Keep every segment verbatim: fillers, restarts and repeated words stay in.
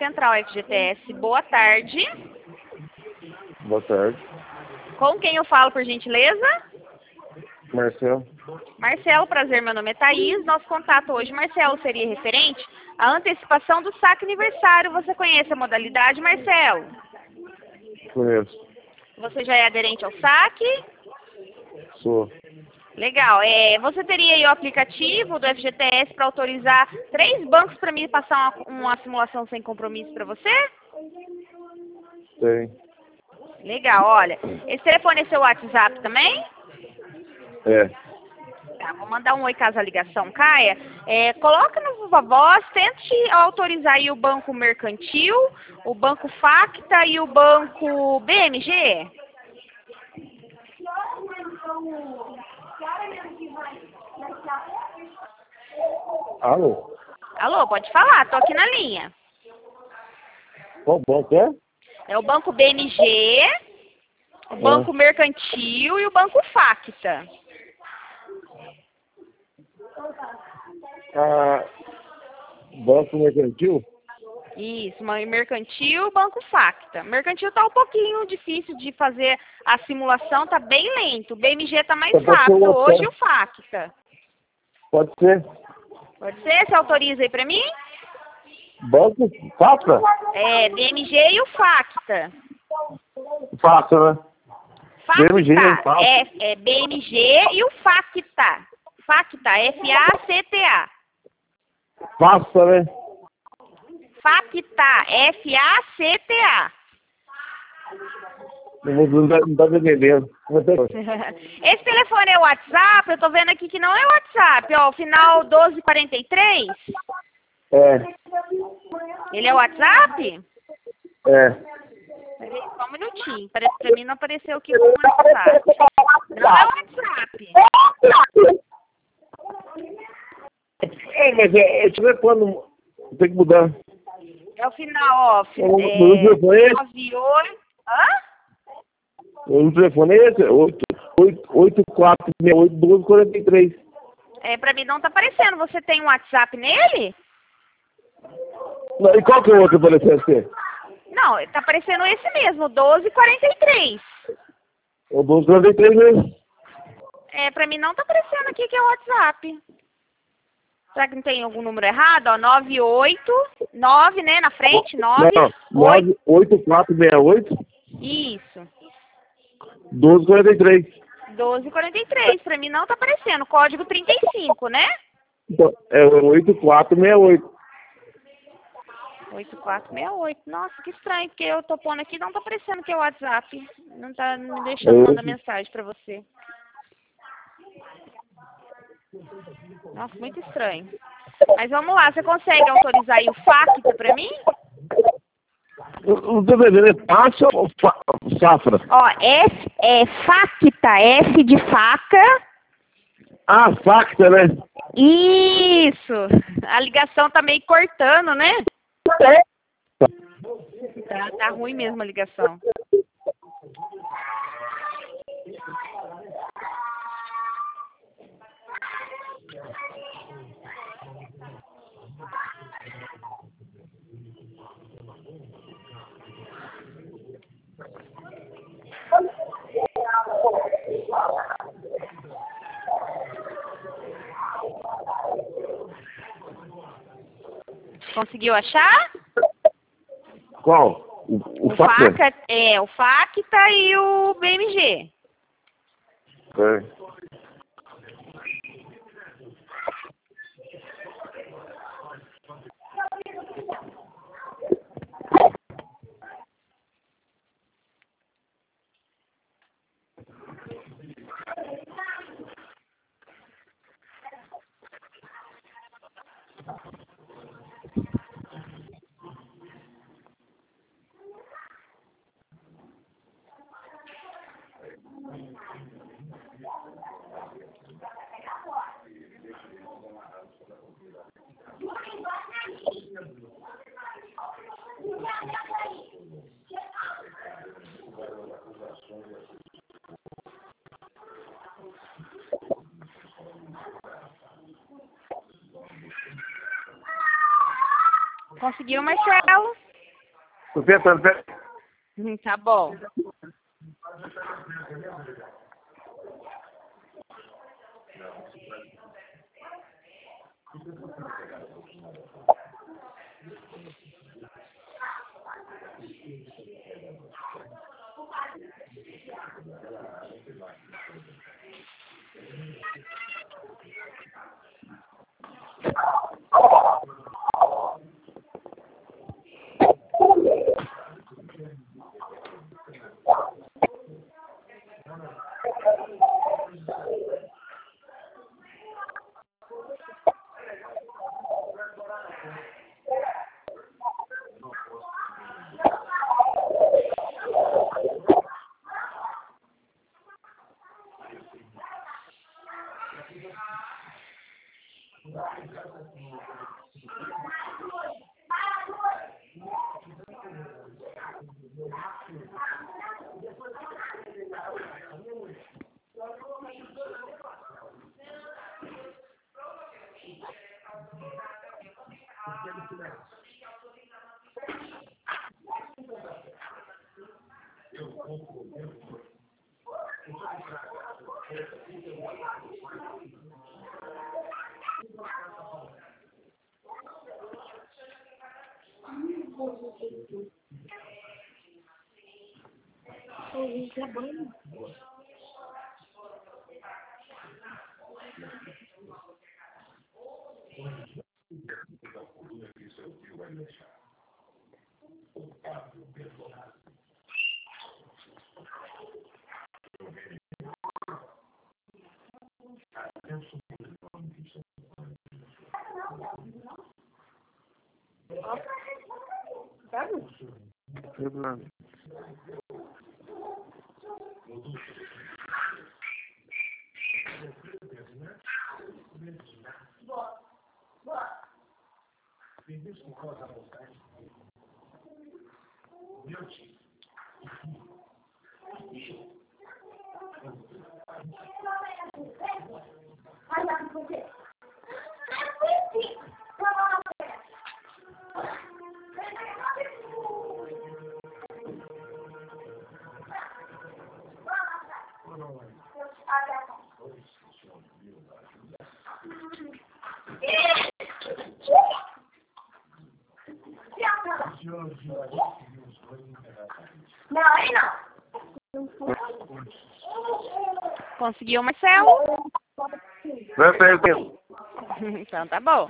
Central F G T S. Boa tarde. Boa tarde. Com quem eu falo, por gentileza? Marcelo. Marcelo, prazer, meu nome é Thaís. Nosso contato hoje, Marcelo, seria referente à antecipação do saque aniversário. Você conhece a modalidade, Marcelo? Conheço. Você já é aderente ao saque? Sou. Legal. É, você teria aí o aplicativo do F G T S para autorizar três bancos para mim passar uma, uma simulação sem compromisso para você? Tem. Legal, olha. Esse telefone é seu WhatsApp também? É. Tá, vou mandar um oi caso a ligação caia. É, coloca no Viva Voz, tente autorizar aí o banco mercantil, o banco Facta e o banco B M G. Alô? Alô, pode falar, tô aqui na linha. Qual banco é? É o banco B M G, o banco mercantil e o banco Facta. Ah, banco mercantil? Isso, ma- mercantil, banco Facta. Mercantil tá um pouquinho difícil de fazer a simulação, tá bem lento. O B M G tá mais Só pode ser rápido o hoje, outro. o Facta. Pode ser. Pode ser? Você autoriza aí pra mim? Banco? Faça? É, B M G e o Facta. Faça, né? Facta, B M G, Facta. é, é B M G e o Facta. Facta, F A C T A. Faça, né? Facta, F A C T A. Não, não, tá- não tá me entendendo. Esse telefone é o WhatsApp? Eu tô vendo aqui que não é o WhatsApp, ó, o final doze quarenta e três. É. Ele é o WhatsApp? É. Peraí, só um minutinho. Pra, pra mim não apareceu aqui como WhatsApp. Não é o WhatsApp. É, mas é, é telefone. Tem que mudar. É o final, ó. fi- O É, número de telefone é esse? nove oito. Hã? O número de telefone é esse? oito quatro seis oito um dois quatro três. É, pra mim não tá aparecendo. Você tem um WhatsApp nele? Não, e qual que é o outro que apareceu aqui? Não, tá aparecendo esse mesmo, doze quarenta e três. O doze quarenta e três mesmo. É, pra mim não tá aparecendo aqui que é o WhatsApp. Será que não tem algum número errado? Ó, nove oito nove, né, na frente, nove Não, oito. oito quatro seis oito Isso, um dois quatro três. doze quarenta e três. Pra mim não tá aparecendo. Código trinta e cinco, né? Então, é oito quatro seis oito. oito quatro seis oito. Nossa, que estranho, porque eu tô pondo aqui e não tá aparecendo que é o WhatsApp. Não tá me deixando mandar mensagem pra você. Nossa, muito estranho. Mas vamos lá, você consegue autorizar aí o Facta pra mim? Não tô entendendo, é passa ou fa- safra? Ó, F é Facta, F de faca. Ah, facta, né? Isso! A ligação tá meio cortando, né? Tá, tá ruim mesmo a ligação. Conseguiu achar? Qual? O, o, O facta? Faca, é, o Facta e o B M G. É. Conseguiu, Marcelo? Tô tentando, pera. Hum, Tá bom. Não, aí não. Conseguiu, Marcelo? Vai pra ele. Então tá bom.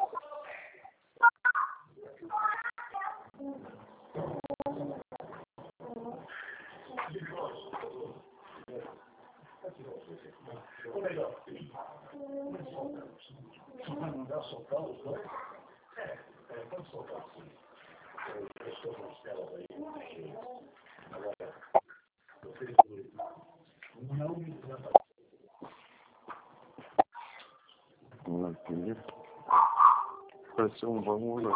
Parece um bom olho.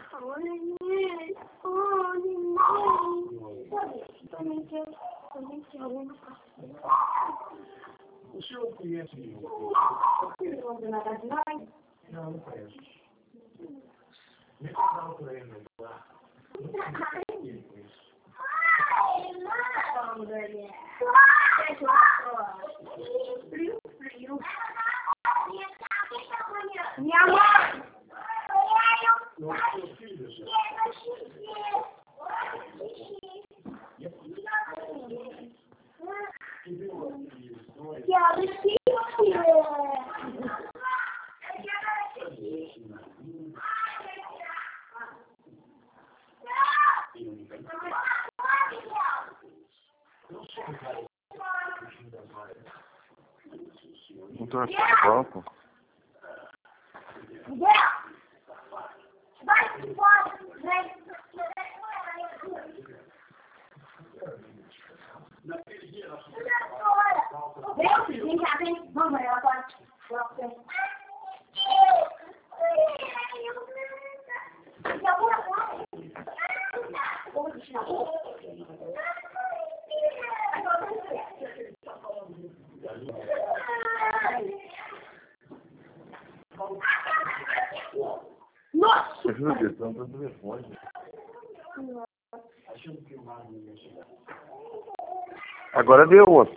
O senhor conhece o... Não, não conheço. Me falaram por ele, lá. Não conheço isso. Frio, frio. Minha mãe! Não é seu filho, senhor? Não tô achando pô. Vai embora, vem. Vem, vem cá, vem. Vamos, ela pode. Nossa! Ajuda a questão do telefone. Agora deu outro.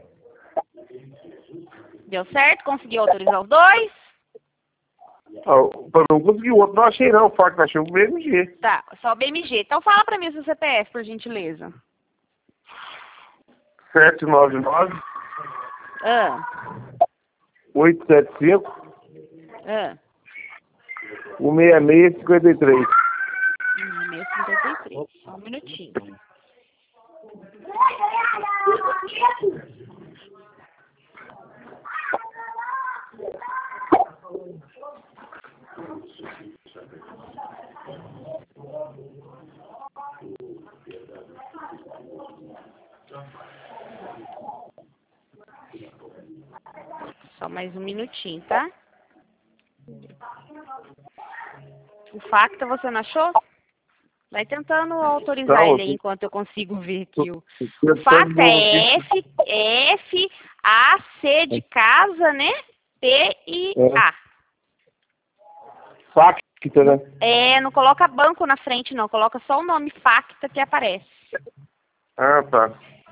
Deu certo? Conseguiu autorizar os dois? Ah, pra não conseguir o outro, não achei não. O fax achei o B M G. Tá, só o B M G. Então fala pra mim o seu C P F, por gentileza. sete nove nove, Ah, oito sete cinco, ah. um seis seis cinquenta e três. seis cinquenta e três. Só um minutinho. Só mais um minutinho, tá? O Facta você não achou? Vai tentando autorizar Não, ele aí enquanto eu consigo ver aqui. O, Eu o Facta tô é F, F, A, C de casa, né? T e A. Facta, né? É, não coloca banco na frente não, coloca só o nome Facta que aparece. Ah, tá.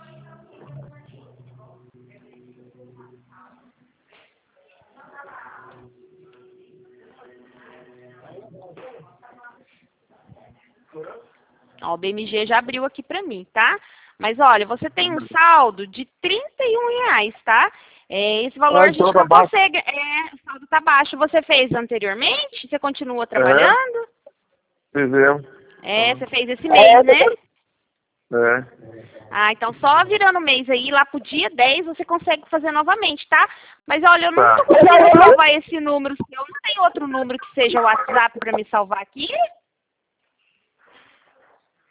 Ó, o B M G já abriu aqui pra mim, tá? Mas olha, você tem um saldo de trinta e um reais, tá? É, esse valor Ah, a gente então tá não baixo. consegue. É, o saldo tá baixo. Você fez anteriormente? Você continua trabalhando? Fizemos. É, você fez esse mês, né? É. Ah, então só virando o mês aí, lá pro dia dez, você consegue fazer novamente, tá? Mas olha, eu não Tá. tô conseguindo salvar esse número seu. Não tem outro número que seja o WhatsApp pra me salvar aqui?